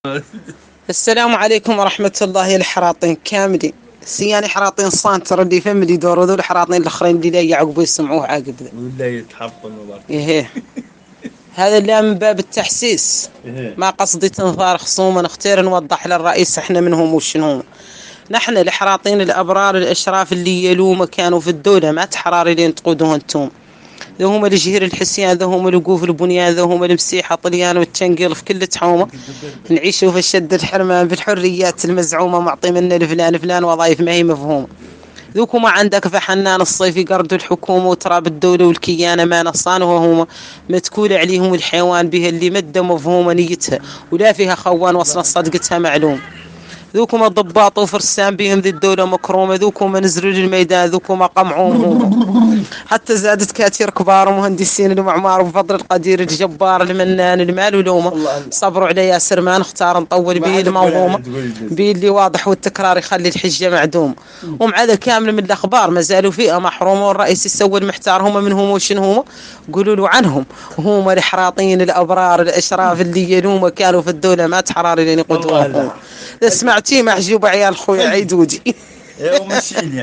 السلام عليكم ورحمة الله. الحراطين كاملين سياني حراطين صانتر اللي فهم اللي يدوروا ذول الحراطين الاخرين اللي لا يعقبوا يسمعوه عاقب ذا ولا يتحفظوا المبارك. ايه هذا اللي من باب التحسيس. ما قصدي تنظار خصومنا نختار نوضح للرئيس احنا منهم وشنهم. نحن الحراطين الابرار الاشراف اللي يلوم كانوا في الدولة ما تحرار اللي ينتقدوه انتم. ذو هم الجهير الحسيان، ذو هم الوقوف البنيان، ذو هم المسيحة طليان والتشنقيل في كل تحومة. نعيشوا في الشد الحرمان بالحريات المزعومة، معطي منا الفلان فلان وظائف ما هي مفهومة. ذوك ما عندك في حنان الصيفي قرد الحكومة وتراب الدولة والكيانة ما نصان وهم متكول عليهم الحيوان بها اللي مدة مفهومة نيتها ولا فيها خوان وصل صدقتها معلوم. ذوكم الضباط وفرسان بهم ذي الدولة مكرومة، ذوكم نزلوا للميدان، ذوكم قمعوهم هم. حتى زادت كاتير كبار ومهندسين المعمار بفضل القدير الجبار المنان المال ولومه. صبروا على ياسر ما نختار نطول بيه المنظومة بيه اللي واضح والتكرار يخلي الحجة معدوم. ومع ذا كامل من الأخبار ما زالوا فئة محرومة والرئيس يسوي المحتار هم منهم وشن هم. قولوا له عنهم هم الحراطين الأبرار الأشراف اللي يلومه كانوا في الدولة ما تحرار لين يقودوهم. سمعتي محجوب عيال خويا عيدودي.